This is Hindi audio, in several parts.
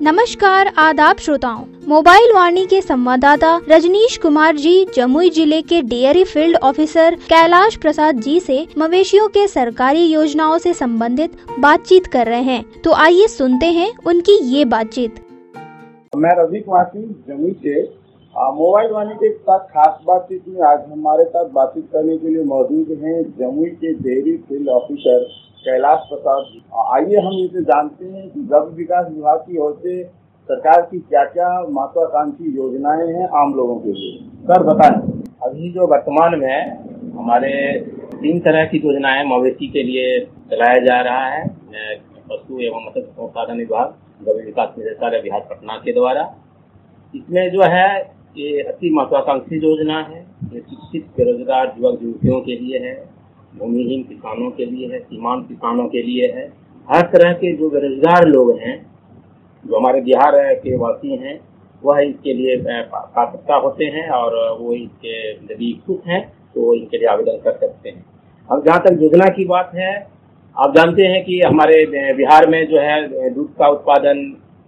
नमस्कार आदाब श्रोताओं। मोबाइल वाणी के संवाददाता रजनीश कुमार जी जमुई जिले के dairy field officer Kailash Prasad ji से मवेशियों के सरकारी योजनाओं से संबंधित बातचीत कर रहे हैं। तो आइए सुनते हैं उनकी ये बातचीत। मैं रवि कुमार सिंह जमुई से मोबाइल वाणी के साथ खास बातचीत में आज हमारे साथ बातचीत करने के लिए मौजूद हैं जमुई के dairy field officer Kailash Prasad. आइए हम इसे जानते हैं कि गव्य विकास विभाग की ओर से सरकार की क्या क्या महत्वाकांक्षी योजनाएं हैं आम लोगों के लिए। सर बताएं। अभी जो वर्तमान में हमारे 3 तरह की योजनाएं मवेशी के लिए चलाया जा रहा है पशु एवं मत्स्य संसाधन विभाग गव्य विकास निदेशालय बिहार पटना के द्वारा। इसमें जो है ये अति महत्वाकांक्षी योजना है। ये शिक्षित बेरोजगार युवक युवतियों के लिए है, भूमिहीन किसानों के लिए है, सीमांत किसानों के लिए है। हर तरह के जो बेरोजगार लोग हैं जो हमारे बिहार के वासी हैं वह इसके लिए पात्रता होते हैं और वो इसके यदि इच्छुक हैं तो इनके लिए आवेदन कर सकते हैं। अब जहाँ तक योजना की बात है, आप जानते हैं कि हमारे बिहार में जो है दूध का उत्पादन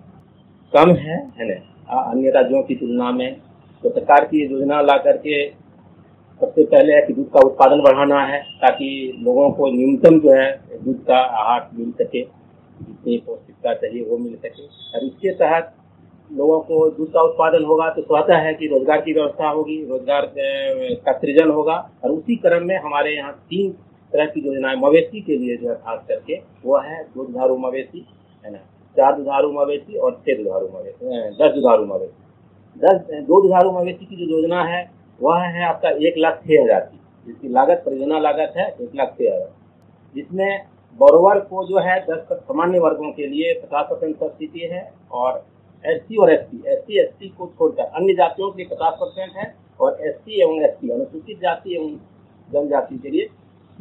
कम है ना, अन्य राज्यों की तुलना में। तो सरकार की योजना ला करके सबसे पहले है कि दूध का उत्पादन बढ़ाना है ताकि लोगों को न्यूनतम जो है दूध का आहार मिल सके, जितनी पौष्टिकता चाहिए वो मिल सके। और इसके तहत लोगों को दूध का उत्पादन होगा तो स्वतः है कि रोजगार की व्यवस्था होगी, रोजगार का सृजन होगा। और उसी क्रम में हमारे यहाँ 3 तरह की योजनाएं मवेशी के लिए जो है खास करके वो है 2 दुधारू मवेशी है ना, 4 दुधारू मवेशी और 6 दुधारू मवेशी, 10 दुधारू मवेशी। 2 दुधारू मवेशी की जो योजना है वह है आपका 1,06,000 की, जिसकी लागत परियोजना लागत है 1,06,000, जिसमें बोरोवर को जो है 10 सामान्य वर्गों के लिए 50% सब्सिडी है और SC और ST को छोड़कर अन्य जातियों के लिए 50% है और SC एवं ST अनुसूचित जाति एवं जनजाति के लिए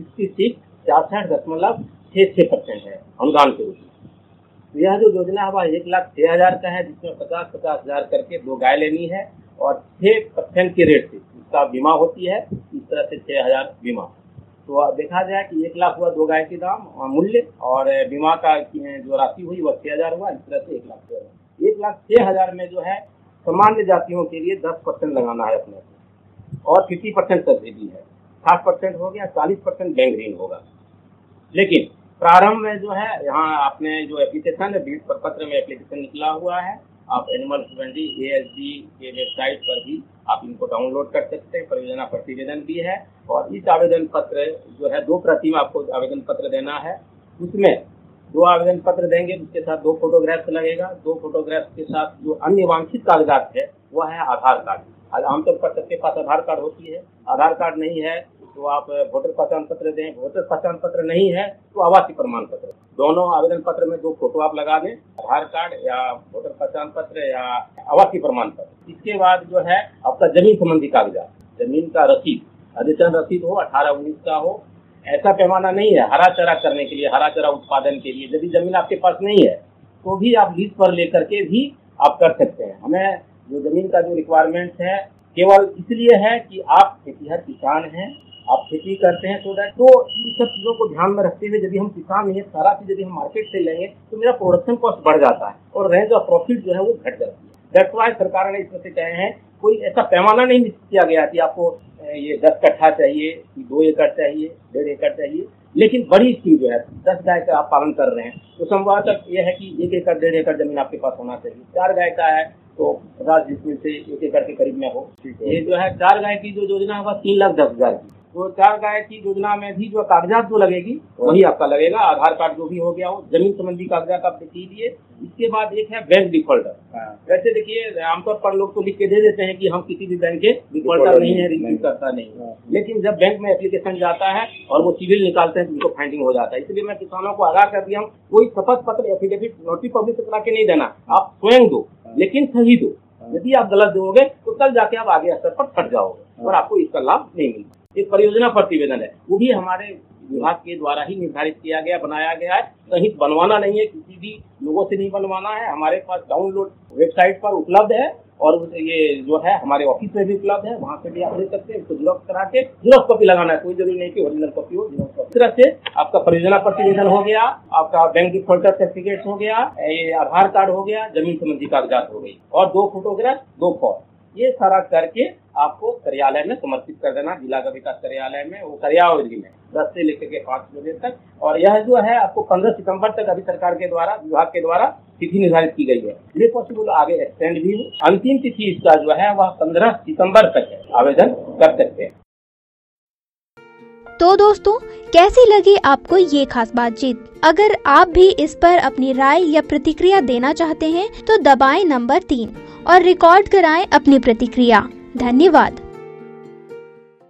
64.66% है अनुदान के रूप में। तो यह जो योजना है वह 1,06,000 का है, जिसमें 50,000 करके 2 गाय लेनी है और 6% के रेट से उसका बीमा होती है। इस तरह से 6,000 बीमा। तो देखा जाए कि 1,00,000 हुआ 2 गाय के दाम मूल्य और बीमा का जो राशि हुई वह 6,000 हुआ। इस तरह से 1,06,000 में जो है सामान्य जातियों के लिए 10% लगाना है अपने और 50% सब्सिडी है, 60% हो गया, 40% बैंक ऋण होगा। लेकिन प्रारंभ में जो है यहाँ आपने जो एप्लीकेशन है बीज प्रपत्र में एप्लीकेशन निकला हुआ है, आप एनिमल हस्बेंड्री ASD के वेबसाइट पर भी आप इनको डाउनलोड कर सकते हैं। परियोजना प्रतिवेदन भी है और इस आवेदन पत्र जो है 2 प्रति में आपको आवेदन पत्र देना है। उसमें 2 आवेदन पत्र देंगे, उसके साथ 2 फोटोग्राफ्स लगेगा। 2 फोटोग्राफ्स के साथ जो अन्य वांछित कागजात है वह है आधार कार्ड। आमतौर पर सबके पास आधार कार्ड होती है, आधार कार्ड नहीं है तो आप वोटर पहचान पत्र दें, वोटर पहचान पत्र नहीं है तो आवासीय प्रमाण पत्र। दोनों आवेदन पत्र में 2 फोटो आप लगा दें, आधार कार्ड या वोटर पहचान पत्र या आवासीय प्रमाण पत्र। इसके बाद जो है आपका जमीन संबंधी कागजात, जमीन का रसीद, अधिकतम रसीद हो 18-19 का हो। ऐसा पैमाना नहीं है हरा चारा करने के लिए, हरा चारा उत्पादन के लिए यदि जमीन आपके पास नहीं है तो भी आप लीज पर लेकर के भी आप कर सकते हैं। हमें जो जमीन का जो रिक्वायरमेंट है केवल इसलिए है कि आप खेतीहर किसान हैं, आप खेती करते हैं। तो इन सब चीज़ों को ध्यान में रखते हुए यदि हम किसान हैं, सारा चीज यदि हम मार्केट से लेंगे तो मेरा प्रोडक्शन कॉस्ट बढ़ जाता है और रेंज ऑफ प्रॉफिट जो है वो घट जाती है। दैट्स व्हाई सरकार ने इसमें से कहे हैं कोई ऐसा पैमाना नहीं निश्चित किया गया कि आपको ये 10 कट्ठा चाहिए, 2 एकड़ चाहिए, 1.5 एकड़ चाहिए। लेकिन बड़ी स्कीम जो है 10 गाय का आप पालन कर रहे हैं तो संभवतः यह है कि 1 एकड़ 1.5 एकड़ जमीन आपके पास होना चाहिए। 4 गाय का है तो 50 जिसमें से 1 एकड़ के करीब में हो। ये जो है 4 गाय की जो योजना है वह 3,10,000 की। तो 4 गाय की योजना में भी जो कागजात जो लगेगी वही आपका लगेगा, आधार कार्ड जो भी हो गया हो, जमीन संबंधी कागजात आप दीजिए। इसके बाद एक है बैंक डिफॉल्टर। वैसे देखिए आमतौर पर लोग तो लिख के दे देते हैं कि हम किसी भी बैंक के डिफॉल्टर नहीं है, रिसीव करता नहीं है। लेकिन जब बैंक में एप्लीकेशन जाता है और वो सिविल निकालते हैं तो उनको फाइंडिंग हो जाता है। इसलिए मैं किसानों को आगाह कर दिया हूँ, कोई शपथ पत्र एफिडेविट नोटिस पब्लिश करा के नहीं देना, आप स्वयं दो लेकिन सही दो। यदि आप गलत दोगे तो कल जाके आप आगे स्तर पर फट जाओगे और आपको इसका लाभ नहीं मिलता। एक परियोजना प्रतिवेदन है वो भी हमारे विभाग के द्वारा ही निर्धारित किया गया, बनाया गया है। कहीं बनवाना नहीं है, किसी भी लोगों से नहीं बनवाना है। हमारे पास डाउनलोड वेबसाइट पर उपलब्ध है और ये जो है हमारे ऑफिस में भी उपलब्ध है, वहाँ पे भी आप ले सकते हैं। इसको जेरॉक्स करा के जेरॉक्स कॉपी लगाना है, कोई जरूरी नहीं कि ओरिजिनल कॉपी हो, जेरॉक्स कॉपी। इस तरह से आपका परियोजना प्रतिवेदन हो गया, आपका बैंक डिफॉल्टर सर्टिफिकेट हो गया, ये आधार कार्ड हो गया, जमीन संबंधी कागजात हो गई, और 2 फोटोग्राफ 2 फॉर्म, ये सारा करके आपको कार्यालय में समर्पित कर देना, जिला विकास कार्यालय में, वो कार्यावधि में 10 से लेकर के 5 बजे तक। और यह जो है आपको 15 सितंबर तक अभी सरकार के द्वारा, विभाग के द्वारा तिथि निर्धारित की गई है। ये पॉसिबल आगे एक्सटेंड भी हो। अंतिम तिथि इसका जो है वह 15 सितंबर तक है, आवेदन कर सकते हैं। तो दोस्तों, कैसी लगी आपको ये खास बातचीत? अगर आप भी इस पर अपनी राय या प्रतिक्रिया देना चाहते हैं तो दबाएं नंबर 3 और रिकॉर्ड कराएं अपनी प्रतिक्रिया। धन्यवाद।